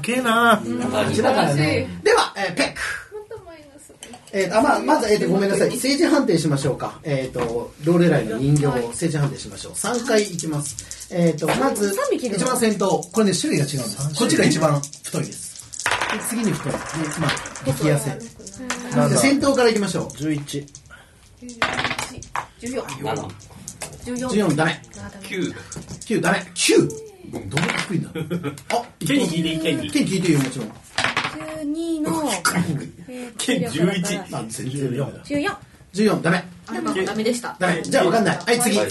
けえな。 勝ちだからね。では、ペック。まず、ごめんなさい。政治判定しましょうか。ローレライの人形を政治判定しましょう。3回いきます。まず、一番先頭。これね、種類が違うんです。こっちが一番太いです。次に太い。激痩せ。先頭からいきましょう。 11。 14ダメ。9ダメ。9。どんな低いんだ。あ、 ケンに聞いていい？ケンに。 ケン聞いていいよ、もちろん。 12のケン11。 なんですよ、 14。 14ダメ。 ダメでした。 ダメ。じゃあわかんない。はい、次。 あ、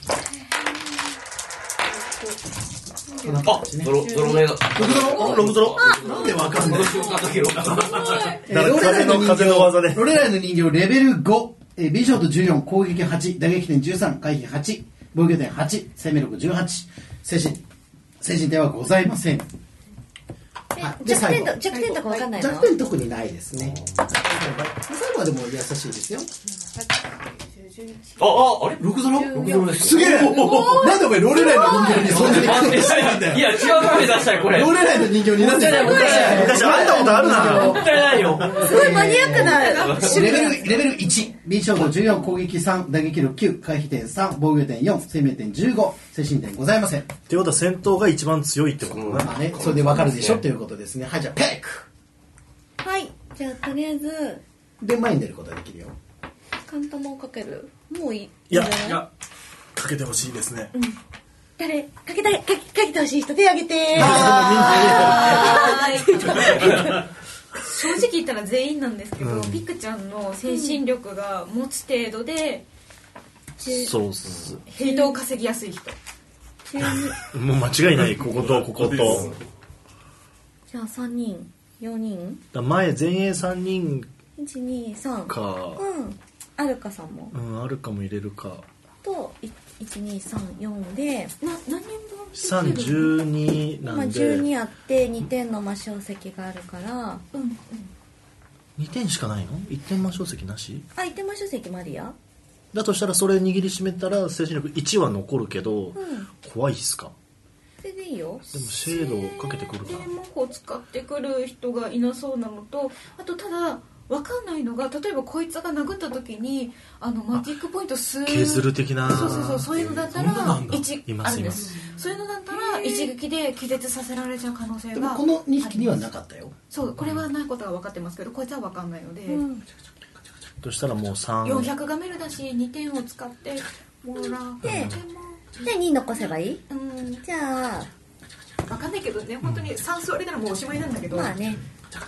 ゾロ目が。 6ゾロ。 なんでわかんない。 風の技で。 ロレライの人形レベル5。美少女14、攻撃8、打撃点13、回避8、防御点8、生命力18、精神点はございません。 弱点とかわかんないの？ 弱点特にないですね。最後はでも優しいですよ。 あれ ?6 ゾロすげえ。なんでお前ロレライの人形にそんなに待ってしたいんだよ。いや、違うカメ出したい、これ。 ロレライの人形になってない。 昔会ったことあるな。 もったいないよ。 すごいマニアックなレベル1、美少女14、攻撃3、打撃力9、回避点3、防御点4、生命点15、精神点ございません。 ってことは戦闘が一番強いってことだまあね、それでわかるでしょっていうことですね。はい、じゃあペック。 はい、じゃあとりあえずで、前に出ることができるよ。 カンタマをかける。もういい。 いや、かけてほしいですね。 誰かけてほしい人手挙げて。 正直言ったら全員なんですけど、ピクちゃんの精神力が持つ程度で、 そうっす。 人を稼ぎやすい人。 もう間違いない。こことここと。 じゃあ3人4人。 前前衛3人 123 か。 アルカさんも。 アルカも入れるか。 と1234で何人分 ？3、12なんで。 12あって2点の魔性石があるから。 2点しかないの？1点魔性石なし ？1点魔性石もあるよ。 だとしたらそれ握りしめたら精神力1は残るけど、怖いっすか？ それでいいよ。 でもシェードをかけてくるかな。 魔法使ってくる人がいなそうなのと、あとただ分かんないのが、例えばこいつが殴った時にマジックポイント数削る的な。 そういうのだったら1あるんです。そういうのだったら一撃で気絶させられちゃう可能性が。 でもこの2匹にはなかったよ。 そう、これはないことは分かってますけど、こいつは分かんないので。 としたらもう3。 400ガメルだし2点を使ってもらってで2残せばいい？じゃあ分かんないけどね、本当に3座りならもうおしまいなんだけど。 まあね。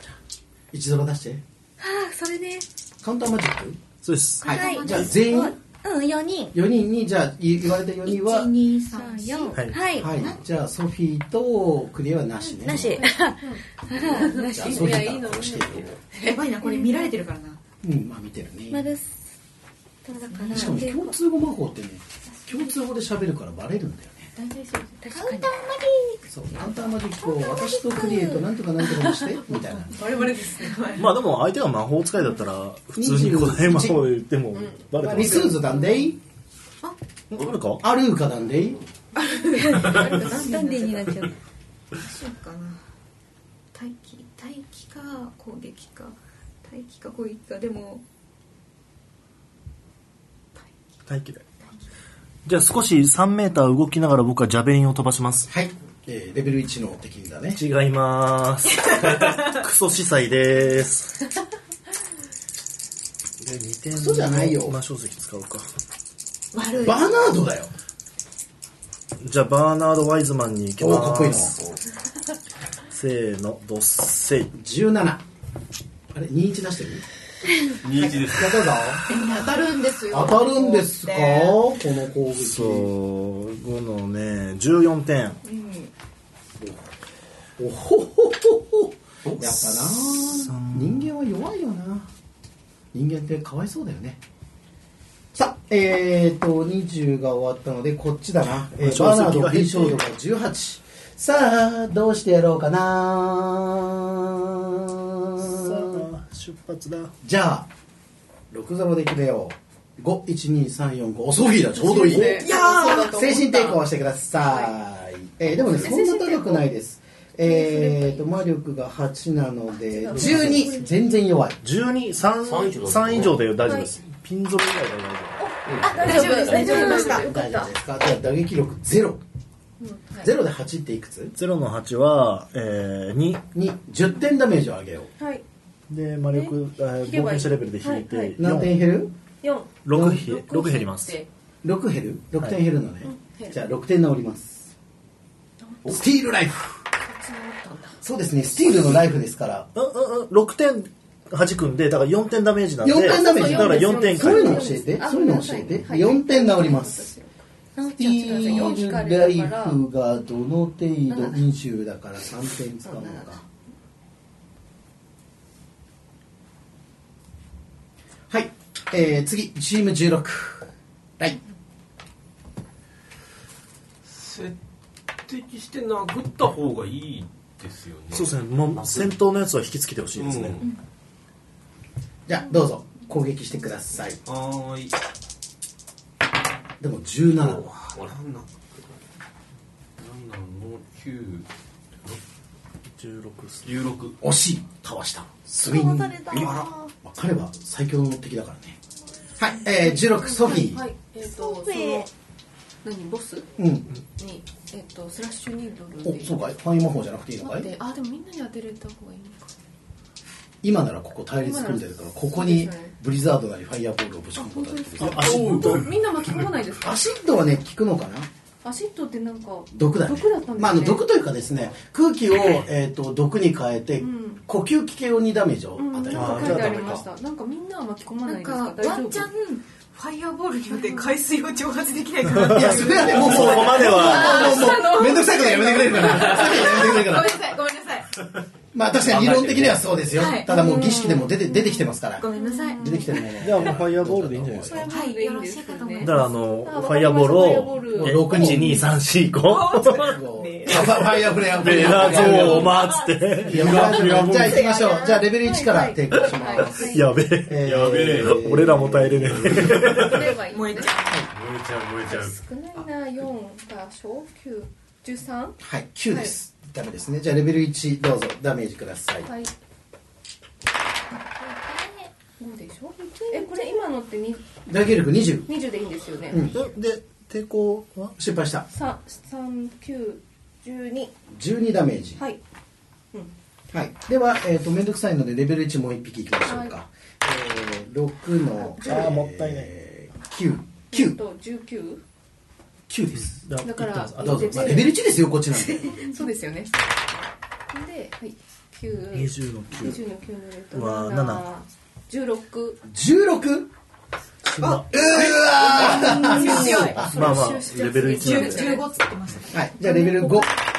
1ゾロ出して。 それでカウンターマジック？ そうです。 はい。じゃあ全員 4人に、じゃあ言われた4人は 1,2,3,4 はい。じゃあソフィーとクリアはなしね。 なし。 なし。いや、いいのしてやばいな、これ見られてるからな。 まあ見てるね。 だからしかも共通語魔法ってね、共通語で喋るからバレるんだよね。 大体そうです。 カウンターマジそう、カウンターマジックを私とクリエイトなんとかなんとかにしてみたいな。 我々ですね。 まあでも相手が魔法使いだったら普通に古代魔法言ってもバレてます。 リスーズなんでい？ あるか？ アルーカなんでい？ なんでになっちゃう。 どうしようかな。待機か攻撃か。待機か攻撃か。でも待機だよ。じゃあ少し3メーター動きながら僕はジャベリンを飛ばします。 はい。レベル1の敵だね。 違いますクソ司祭です。で2点クソじゃないよ。 魔性石使うか。 悪い。 バーナードだよ。 じゃあバーナード・ワイズマンに行きます。 かっこいいの。 せーのドッセイ。 17。あれ21出してる 21です。 やったぞ。 当たるんですよ。 当たるんですかこの攻撃。 そう5のね14点。 おほほほほ。やっぱな人間は弱いよな。人間ってかわいそうだよね。さあ20が終わったのでこっちだな。バーナード B ショードが18。さあどうしてやろうかな。 出発だ。 じゃあ6ゾロで決めよう。51234ソフィーだ。ちょうどいい。いやー精神抵抗はしてください。でもねそんな高くないです。 魔力が8なので12。全然弱い。 12、3以上で大丈夫です。ピンゾロ以外で大丈夫。 大丈夫です。大丈夫でした。 大丈夫ですか。じゃあ打撃力0。0で8っていくつ ？0の8は、2。 10点ダメージを上げよう。 はい。 で、魔力、冒険者レベルで引いて、 何点減る？ 6減ります。 6減る？ 6 点減るのね。じゃあ6点治ります。スティールライフ。そうですね、スティールのライフですから。 6点弾くんで、だから4点ダメージなんで。 4点ダメージだから4点そういうの教えて。そういうの教えて。4点治ります。スティールライフがどの程度20だから3点使うのか。はい。次、チーム16。はい。 設敵して殴った方がいいですよね。 そうですね。もう戦闘のやつは引きつけてほしいですね。 じゃあどうぞ攻撃してください。 はーい。 でも17。 7の9、16。 惜しい。倒した。スウィング。彼は最強の敵だからね。はい。16ソフィー。 はい。そのボスにスラッシュニードルで。 そうかい。範囲魔法じゃなくていいのかい？ でもみんなに当てれた方がいいのか。 今ならここ対立組んでるからここにブリザードなりファイアボールをぶち込むことができる。 みんな巻き込まないですか？ アシッドはね効くのかな。 アシッドってなんか毒だね。 毒だったんですね。 まあ毒というかですね、空気を毒に変えて呼吸器系用にダメージを与える。 書いてありました。なんかみんなは巻き込まないですか？ ワンチャンファイアボールによって海水を蒸発できないかな。 いやそれはねもうそこまではもうめんどくさいことやめてくれるから。 ごめんなさい。 まあ確かに理論的にはそうですよ。ただもう儀式でも出てきてますから。 ごめんなさい。 出てきてるもの。 じゃあもうファイアボールでいいんじゃないですか。 はい、よろしいかと思います。 だからファイアボールを1、2、3、4、5。 ファイアフレアフレア。 ゾーマーっつって。 じゃあ行きましょう。じゃあレベル1からテイクします。 やべえ。俺らも耐えれねえ。 燃えちゃう。 少ないな。4が小9、13。 はい、9です。ダメですね。じゃあレベル1どうぞダメージください。 はい。5でしょ？これ今のって打撃力20。 20でいいんですよね。 で抵抗は失敗した。 3、9、12。 12ダメージ。 はい。 はい。ではめんどくさいのでレベル1もう1匹いきましょうか。6のもったいない。 9。 19。 9です。 だからどうぞ。レベル1ですよこっちなんで。 そうですよね。で、はい。9。 20の9。 20の9の 7。 16。 16？うわまあレベル1なんで。 15つってました。 はい。じゃあレベル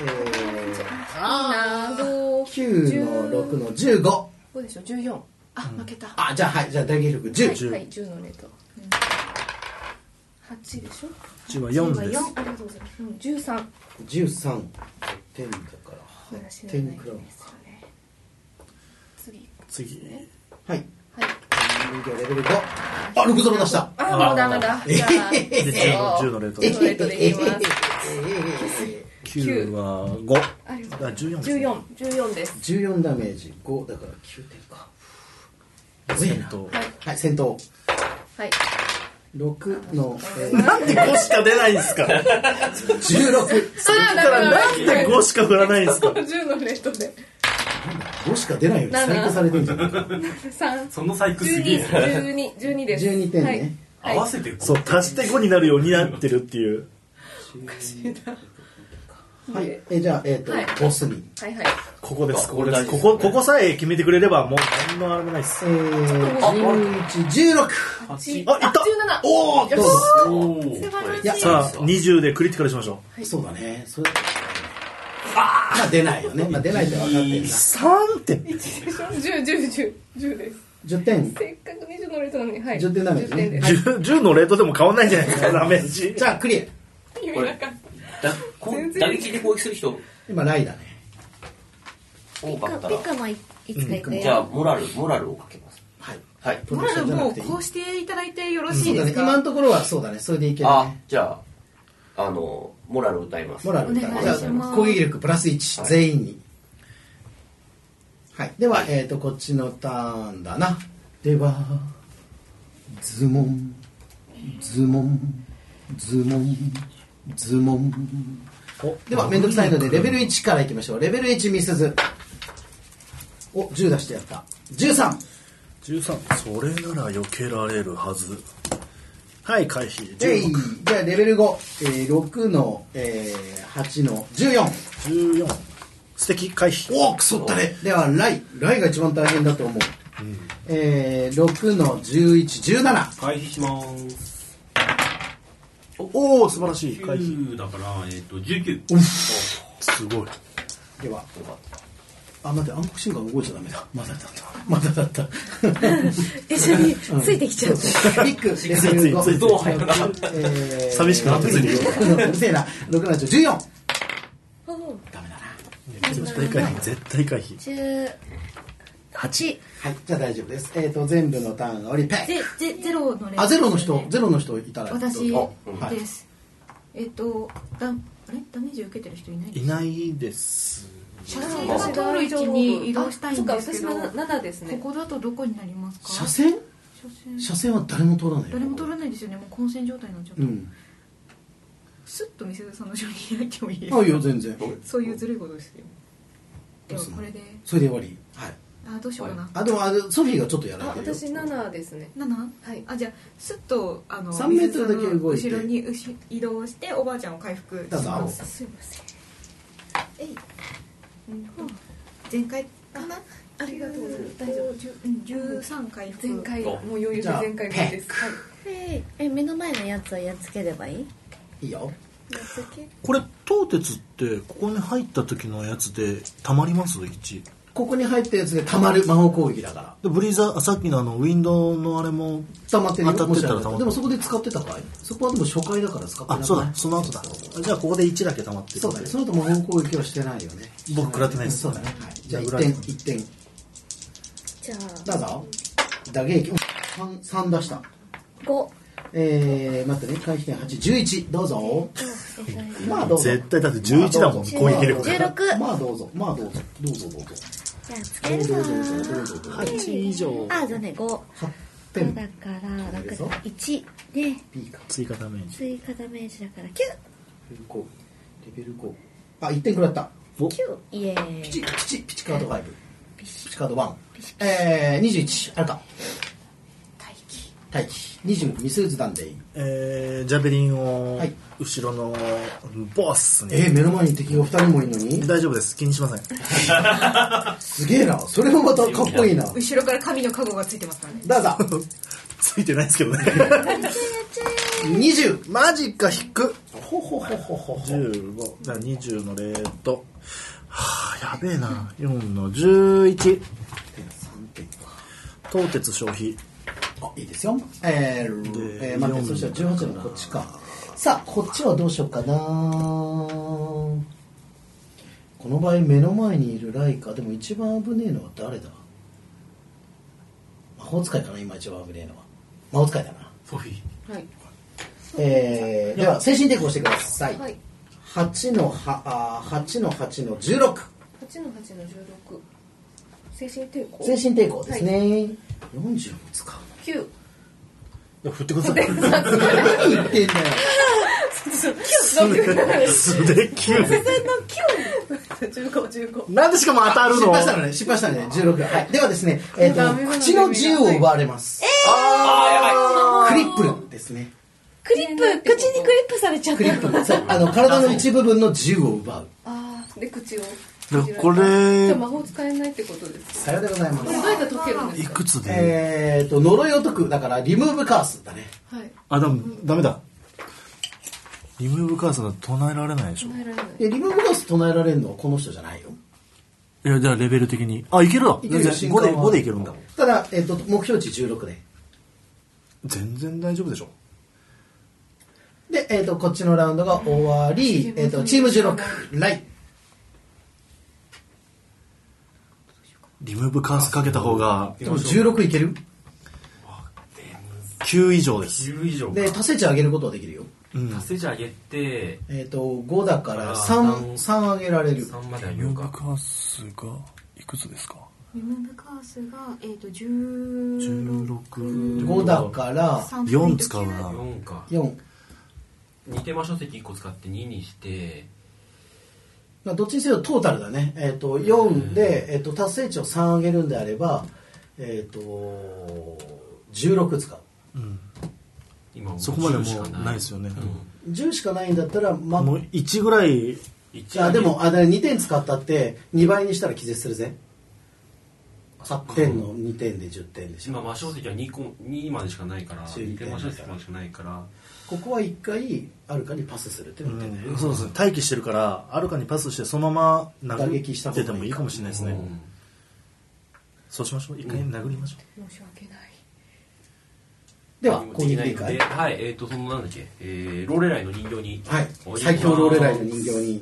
5。9の6の15。 5でしょ、14。負けた。 じゃあはい。じゃあ打撃力10。 はい、10のレート。8でしょ。 10は4です。 ありがとうございます。 13点だから8点くらい。 次。 はい。レベル5。6ゾロ出した。 もうダメだ。じゃあ 10のレートで。 10のレートでいきます。 9は5。 14です。 14ダメージ5だから9点か。 戦闘。 はい、戦闘。 はい。 6のなんで5しか出ないんですか。 16。 さっきからなんで5しか振らないんですか。 10のレートで。 5しか出ないように細工されてるんじゃないか。 その細工すげえ。 12です。 12点ね。 合わせてそう足して5になるようになってるっていう。 おかしいな。 はい。じゃあボスに。 はいはい。 ここです。ここさえ決めてくれればもう何のあれもないです。 11、16。 いった。 17。 おお。 さあ20でクリティカルしましょう。そうだね。まあ出ないよね。まあ出ないって分かってるな。 3点。 10です。 10点。 せっかく20のレートなのに、はい。 10点ダメージね。 10のレートでも変わんないんじゃないですか、ダメージ。 じゃあクリア。 これ打撃で攻撃する人今ライだね。 多かったらピカもいつか行くよ。 じゃあモラルをかけます。はい。 モラルもこうしていただいてよろしいですか。 今のところはそうだね。それでいけるね。 じゃあモラル歌います。 モラル歌います。じゃあ攻撃力プラス1全員に。 はい。では、こっちのターンだな。では、ズモン、ズモン、ズモン、ズモン。では、めんどくさいので、レベル1からいきましょう。レベル1、ミスズ。お、10出してやった。13。 13。それなら避けられるはず。はい、回避。 じゃあ、レベル5。6の、8の14。 14。素敵、回避。 お、くそったね。では、ライが一番大変だと思う。6の11、17。 回避しますおお、素晴らしい。回 9 避。 だから、19。 すごい。 では、待って、暗黒進化動いちゃダメだ。まだだった。 一緒についてきちゃう。 ピック、レベル5。 どう入るな。 寂しくなってついてくる。 うるせえな。6の14。ダメだな。 絶対回避。絶対回避。 18。 はい、じゃあ大丈夫です。全部のターンが終わり、ペッゼロのレベル。 あ、ゼロの人いたら。 私はいです。あれダメージ受けてる人いないですいないです。 車線が通る位置に移動したいんですけど、 私7ですね。 ここだとどこになりますか？ 車線は誰も通らない。 誰も通らないですよね。もう混戦状態になっちゃった。スッと店田さんの後ろにいてもいいですか？ あ、いいよ、全然。 そういうずるいことですよ。ではこれで。 それで終わり。はい。 どうしようかな。 でもソフィーがちょっとやられてるよ。 私7ですね。 7？ はい。じゃあスッと 3メートルだけ動いて後ろに移動しておばあちゃんを回復します。 すいません。 前回かな？ ありがとうございます。大丈夫。 13回復。 前回もう余裕で前回分です。 目の前のやつはやっつければいい？ いいよ。 これ、東鉄ってここに入った時のやつでたまります？ 1。 ここに入ったやつで溜まる魔法攻撃だから。 でブリザー、さっきのウィンドウのあれも溜まってるよ。 当たってたら溜まってる。 でもそこで使ってたかい？そこはでも初回だから使ってない。 あ、そうだ、その後だ。じゃあここで1だけ溜まってる。 そうだね。その後魔法攻撃はしてないよね。 僕食らってないです。 そうだね。はい。じゃあ1点。 じゃどうぞ。打撃。3出した。 5。 待ってね。回避点8、11。どうぞ。まあどうぞ。 絶対だって11だもん、攻撃力。 16。 まあどうぞ。どうぞ。 じゃあつけるぞ。 8以上。 あ、じゃあね、5。 8点。 だから6、1で、 追加ダメージ。 追加ダメージだから9。 レベル5。あ、1点くらった。 9。イエーイ。 ピチカード5。ピチカード1。21。あるか。待機。20。ミスーズダンデイ。 ジャベリンを後ろのボスに。 目の前に敵が2人もいるのに大丈夫です。気にしません。 すげえな。それもまたかっこいいな。 後ろから神の加護がついてますからね。 どうぞ。 ついてないですけどね。 20。 マジか、引く。 ほ 15。だから20のレート。はあ、やべえな。4の11。 3点か。 東鉄消費。 あ、いいですよ。待って、そしたら18のこっちか。さあ、こっちはどうしようかな。この場合、目の前にいるライカ。でも一番危ねえのは誰だ？魔法使いかな、今一番危ねえのは。魔法使いだな。 ソフィー。 はい。 では、精神抵抗してください。 はい。 8の8の16。 8の8の16。精神抵抗。 精神抵抗ですね。40も使うの。 9。 いや、振ってください。 何言ってんだよ。 素で9。 15。 なんでしかも当たるの？ 失敗したね。16。はい。ではですね、口の自由を奪われます。クリップルですね。 口にクリップされちゃった。 クリップル。体の一部分の自由を奪う。 で、口を。 これじゃあ魔法使えないってことですか？ さようでございます。 これどうやって解けるんですか？ いくつで呪いを解く。だから、リムーブカースだね。 はい。 あ、でもダメだ。リムーブカースが唱えられないでしょ。 唱えられない。 リムーブカース唱えられるのはこの人じゃないよ。 いや、じゃあレベル的に。あ、いけるだ。 いけるよ。 5でいけるんだ。 ただ、目標値16で。 全然大丈夫でしょ。 で、こっちのラウンドが終わり、チーム16、ライ。 リムーブカースかけた方がでも16いける 9以上です。 10以上か。 で、達成値上げることはできるよ。 達成値上げて、 5だから3上げられる。 3まで上リムーブげようか。 カースがいくつですか？ リムーブカースが16 5だから 4使うな。 4か。 4。 2手間書籍1個使って2にして、 まあ、どっちにせよトータルだね。4で、達成値を3上げるんであれば、16使う。 今もうそこまでも 10しかうないですよね。 10しかないんだったら、まもう1ぐらい。 あでも2点使ったって2倍にしたら気絶するぜ。8点の2点で10点でしょ。 今魔書籍は2までしかないから2手間書籍までしかないから、 ここは1回アルカにパスするってなってんだよ、 そうですね。待機してるからアルカにパスしてそのまま打撃した殴っててもいいかもしれないですね。 うんそうしましょう。一回殴りましょう。 申し訳ない。 では攻撃でいいかい。 できないので、はい、そのなんだっけ、ローレライの人形に、 はい、最強ローレライの人形に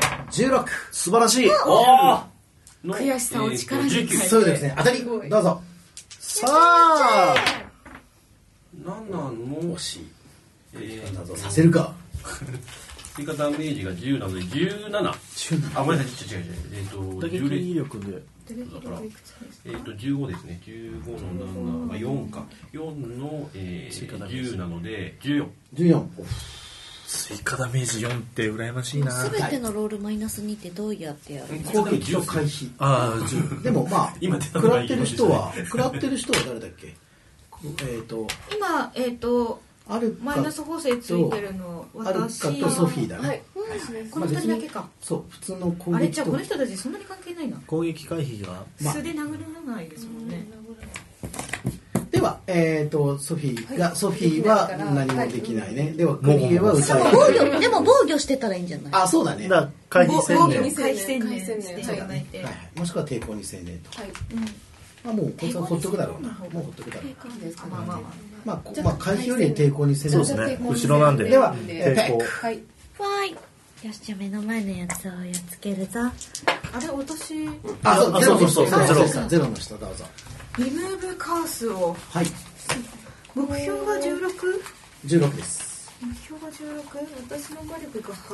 16。 素晴らしい。 おー悔しさを力に変えて 19。 そうですね、当たりすごいどうぞ。 さあ、 なんなの惜しい。などさせるか。 追加ダメージが10なので17。あ、ごめんなさい、違う。 打撃力で打撃力いくつですか？ 15ですね。15の7、まあ、4か。4の、10なので14。 14。 追加ダメージ4って羨ましいな。 すべてのロールマイナス2ってどうやってやる？ 攻撃の回避。 ああ、10。 でもまあ今出たの食がいいらってる人は誰だっけ。 今アルカマイナス補正ついてるのアルカ私とソフィーだね。 はい。 この2人だけか。 そう、普通の攻撃と。 あれじゃあこの人たちそんなに関係ないな。 攻撃回避がまあ素で殴らないですもんね。 では、ソフィーは何もできないね。では、クリエは歌えでも防御してたらいいんじゃない？ あ、そうだね。 だから回避戦で防御に回戦でしていただいて。 はいはい、もしくは抵抗に専念と。 はい。 まあもうこいつはほっとくだろうな。もうほっとくだろう。 いいですかね。 まあまあまあ。 まあ回避より抵抗に専念。 そうですね。後ろなんで。 では抵抗。 はい。 わーい。よし、じゃあ目の前のやつをやっつけるぞ。 あれ私あ、そう、ゼロの人。 そうゼロの人どうぞ。 リムーブカースをはい。 目標が 16？ 16です。 目標が16？私の魔力が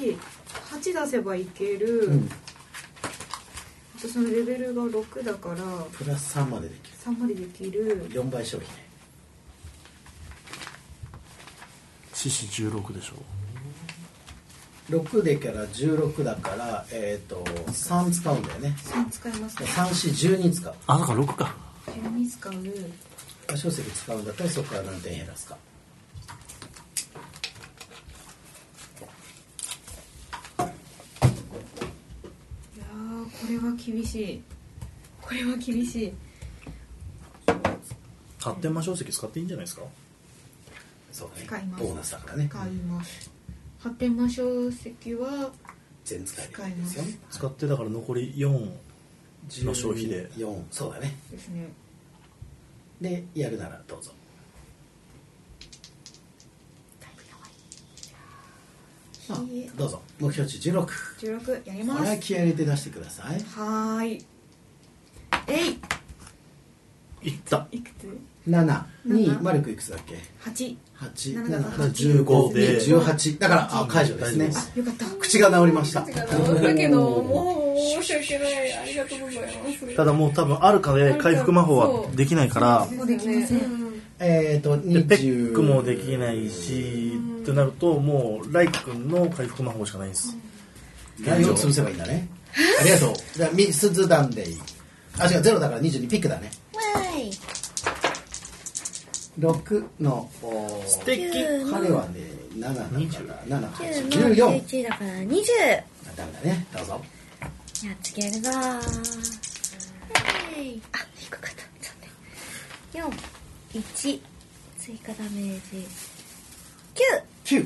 8出せばいける。 うん。 私のレベルが6だからプラス3までできる。 3までできる。 4倍消費ね。 獅子16でしょ。 6でから16だから3使うんだよね。 3使いますね。 3、4、12使う。 あ、だから6か。 12使う。 書籍使うんだったらそこから何点減らすか。 いやーこれは厳しい。これは厳しい。 発展魔書籍使っていいんじゃないですか。 そうだね。 使いますボーナスだからね。 使います。発展魔書籍は全使える使いまんですよ。 す。 使ってだから残り4の消費で。 4、そうだね。 ですね。 でやるならどうぞ。あ、どうぞ。目標値16。 16やりこれはます。 気合い入れて出してください。 はーい。 いった。 いくつ 7に 7 魔力いくつだっけ。 ？8。 8、 7だから 7、15で18。だから解除ですね。 あ、よかった。 口が治りました。 だけどもう申し訳ない。ありがとうございます。 ただもう多分アルカで回復魔法はできないから、 もうできません。 でペッ 20 クもできないしってなるともうライ君の回復魔法しかないんです。 ラインを潰せばいいんだね。ありがとう。じゃあミスズダンデイ。あ、違う、0だから22ピックだね。 わーい。 6の素敵。 彼はね7だから7、8、 9の 14。 11だから20。 ダメだね。どうぞ。 やっつけるぞー。あ、低かった。4、1、追加ダメージ9。 9。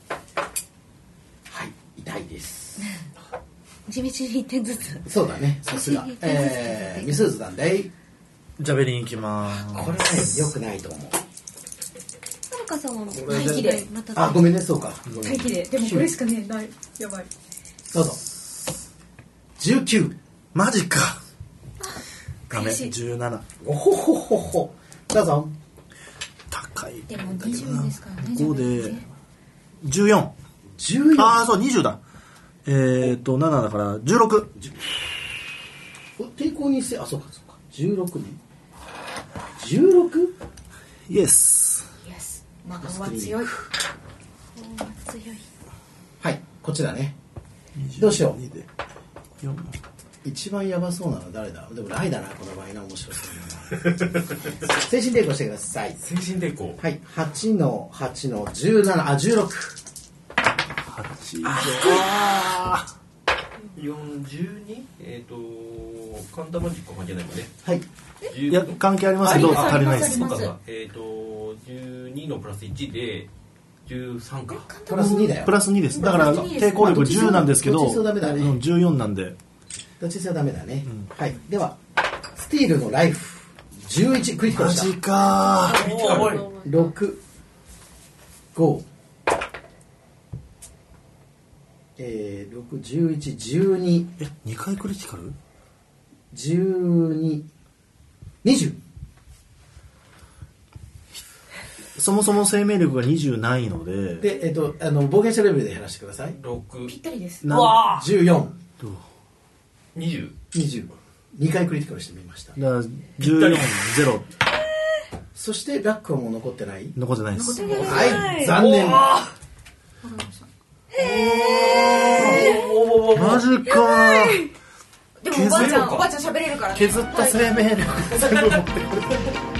はい、痛いです。 地道に1点ずつ。 そうだね、さすが。ミスズダンデイ。 ジャベリンいきます。 これはね、良くないと思う。 はるかさんはれで待機でまたあ、ごめんね、そうか。 待機で。でもこれしかねえない。やばい。 どうぞ。19。 マジか。ダメ。 悔しい 17。 おほほほほ。どうぞ。 高い。 でも20ですからね。 5で14。 14。 ああ、そう、20だ。7だから16。 抵抗にせあそうか16ね 16? イエス。 イエス。魔法は強い。 強い。 はいこっちだね。どうしよう。 2で4。 一番やばそうなの誰だ。でもライだなこの場合な。面白そうな精神抵抗してください。 精神抵抗。 はい8の8の17あ16。 8。 42？カンタマジック関係ないもんね。 はいいや関係ありますけど足りないです。 そうか12のプラス1で13か。 プラス2だよ。 プラス2です。だから抵抗力10なんですけど、 どっちそうダメだね 14なんで。 どっちはダメだね、はいではスティールのライフ11クリティカルしたマジか 6 5 6 11 12 2回クリティカル 12 20。 そもそも生命力が20ないので。 で冒険者レベルで減らしてください。 6。 ぴったりです。 14。 20。 20。2回クリティカルしてみました。 だから14、0。 そしてラックはもう残ってない？ 残ってないです。 はい、残念。 マジかでもおばあちゃん喋れるからね。 削った生命力全部持ってくる。